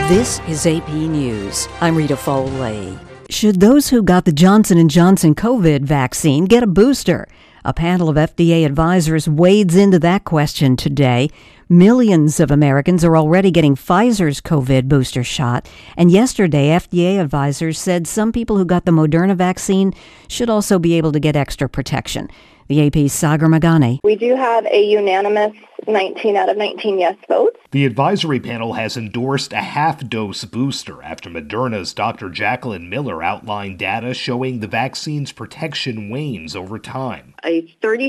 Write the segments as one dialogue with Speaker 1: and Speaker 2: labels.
Speaker 1: This is AP News. I'm Rita Foley. Should those who got the Johnson & Johnson COVID vaccine get a booster? A panel of FDA advisors wades into that question today. Millions of Americans are already getting Pfizer's COVID booster shot. And yesterday, FDA advisors said some people who got the Moderna vaccine should also be able to get extra protection. The AP's Sagar Meghani.
Speaker 2: We do have a unanimous 19 out of 19 yes votes.
Speaker 3: The advisory panel has endorsed a half-dose booster after Moderna's Dr. Jacqueline Miller outlined data showing the vaccine's protection wanes over time.
Speaker 4: A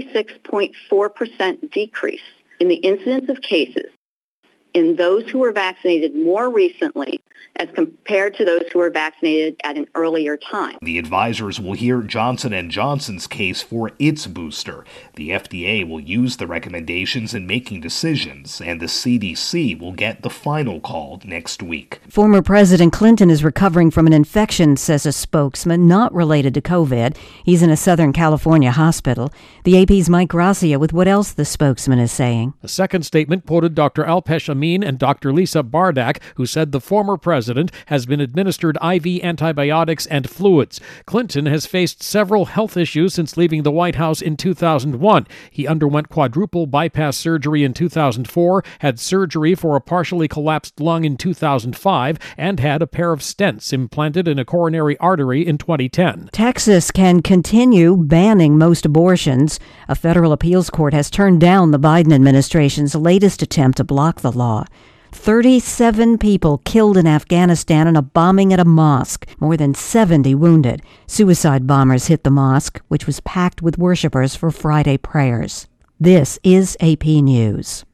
Speaker 4: 36.4% decrease in the incidence of cases in those who were vaccinated more recently as compared to those who were vaccinated at an earlier time.
Speaker 3: The advisors will hear Johnson & Johnson's case for its booster. The FDA will use the recommendations in making decisions, and the CDC will get the final call next week.
Speaker 1: Former President Clinton is recovering from an infection, says a spokesman, not related to COVID. He's in a Southern California hospital. The AP's Mike Gracia with what else the spokesman is saying.
Speaker 5: A second statement quoted Dr. Alpesh Amin and Dr. Lisa Bardak, who said the former president has been administered IV antibiotics and fluids. Clinton has faced several health issues since leaving the White House in 2001. He underwent quadruple bypass surgery in 2004, had surgery for a partially collapsed lung in 2005, and had a pair of stents implanted in a coronary artery in 2010.
Speaker 1: Texas can continue banning most abortions. A federal appeals court has turned down the Biden administration's latest attempt to block the law. 37 people killed in Afghanistan in a bombing at a mosque, more than 70 wounded. Suicide bombers hit the mosque, which was packed with worshipers for Friday prayers. This is AP News.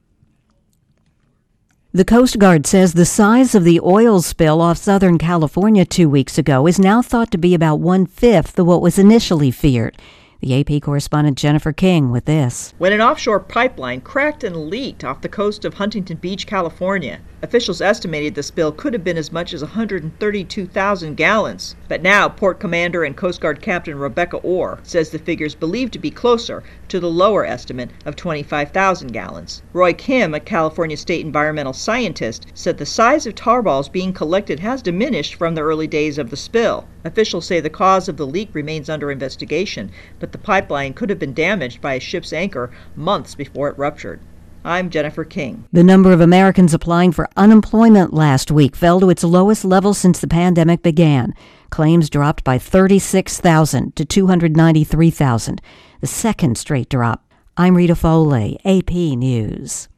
Speaker 1: The Coast Guard says the size of the oil spill off Southern California 2 weeks ago is now thought to be about 1/5 of what was initially feared. The AP correspondent Jennifer King with this.
Speaker 6: When an offshore pipeline cracked and leaked off the coast of Huntington Beach, California, officials estimated the spill could have been as much as 132,000 gallons. But now Port Commander and Coast Guard Captain Rebecca Orr says the figure is believed to be closer to the lower estimate of 25,000 gallons. Roy Kim, a California state environmental scientist, said the size of tar balls being collected has diminished from the early days of the spill. Officials say the cause of the leak remains under investigation, but the pipeline could have been damaged by a ship's anchor months before it ruptured. I'm Jennifer King.
Speaker 1: The number of Americans applying for unemployment last week fell to its lowest level since the pandemic began. Claims dropped by 36,000 to 293,000, the second straight drop. I'm Rita Foley, AP News.